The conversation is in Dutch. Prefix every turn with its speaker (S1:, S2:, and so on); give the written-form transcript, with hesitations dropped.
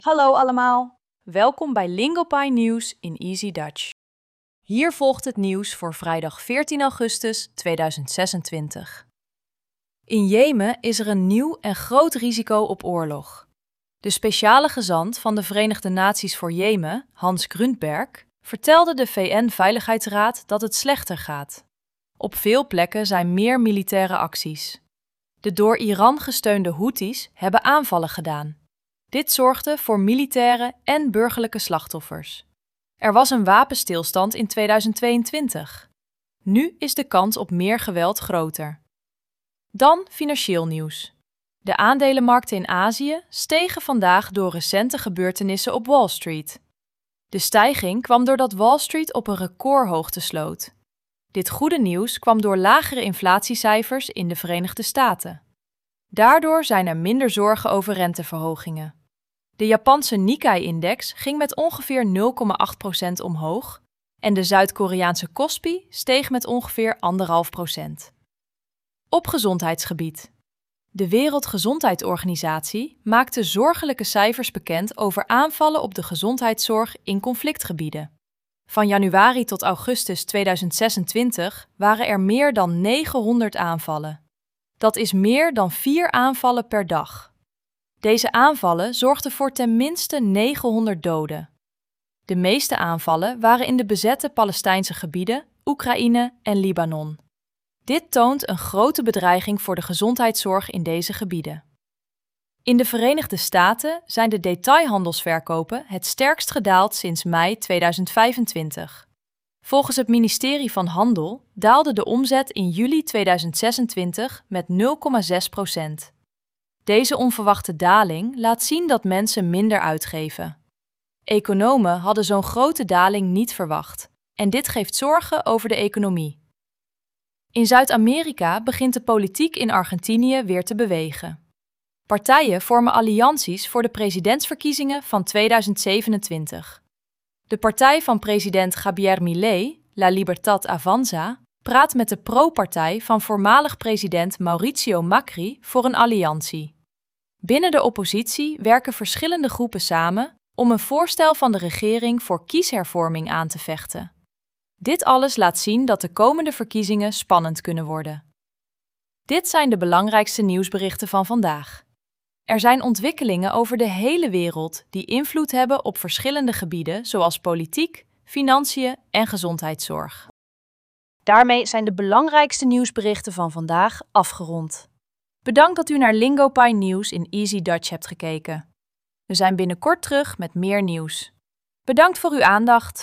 S1: Hallo allemaal, welkom bij Lingopie Nieuws in Easy Dutch. Hier volgt het nieuws voor vrijdag 14 augustus 2026. In Jemen is er een nieuw en groot risico op oorlog. De speciale gezant van de Verenigde Naties voor Jemen, Hans Grundberg, vertelde de VN-veiligheidsraad dat het slechter gaat. Op veel plekken zijn meer militaire acties. De door Iran gesteunde Houthis hebben aanvallen gedaan. Dit zorgde voor militaire en burgerlijke slachtoffers. Er was een wapenstilstand in 2022. Nu is de kans op meer geweld groter. Dan financieel nieuws. De aandelenmarkten in Azië stegen vandaag door recente gebeurtenissen op Wall Street. De stijging kwam doordat Wall Street op een recordhoogte sloot. Dit goede nieuws kwam door lagere inflatiecijfers in de Verenigde Staten. Daardoor zijn er minder zorgen over renteverhogingen. De Japanse Nikkei-index ging met ongeveer 0,8% omhoog en de Zuid-Koreaanse Kospi steeg met ongeveer 1,5%. Op gezondheidsgebied. De Wereldgezondheidsorganisatie maakte zorgelijke cijfers bekend over aanvallen op de gezondheidszorg in conflictgebieden. Van januari tot augustus 2026 waren er meer dan 900 aanvallen. Dat is meer dan 4 aanvallen per dag. Deze aanvallen zorgden voor ten minste 900 doden. De meeste aanvallen waren in de bezette Palestijnse gebieden, Oekraïne en Libanon. Dit toont een grote bedreiging voor de gezondheidszorg in deze gebieden. In de Verenigde Staten zijn de detailhandelsverkopen het sterkst gedaald sinds mei 2025. Volgens het ministerie van Handel daalde de omzet in juli 2026 met 0,6%. Deze onverwachte daling laat zien dat mensen minder uitgeven. Economen hadden zo'n grote daling niet verwacht en dit geeft zorgen over de economie. In Zuid-Amerika begint de politiek in Argentinië weer te bewegen. Partijen vormen allianties voor de presidentsverkiezingen van 2027. De partij van president Javier Milei, La Libertad Avanza, praat met de pro-partij van voormalig president Mauricio Macri voor een alliantie. Binnen de oppositie werken verschillende groepen samen om een voorstel van de regering voor kieshervorming aan te vechten. Dit alles laat zien dat de komende verkiezingen spannend kunnen worden. Dit zijn de belangrijkste nieuwsberichten van vandaag. Er zijn ontwikkelingen over de hele wereld die invloed hebben op verschillende gebieden zoals politiek, financiën en gezondheidszorg. Daarmee zijn de belangrijkste nieuwsberichten van vandaag afgerond. Bedankt dat u naar Lingopie Nieuws in Easy Dutch hebt gekeken. We zijn binnenkort terug met meer nieuws. Bedankt voor uw aandacht.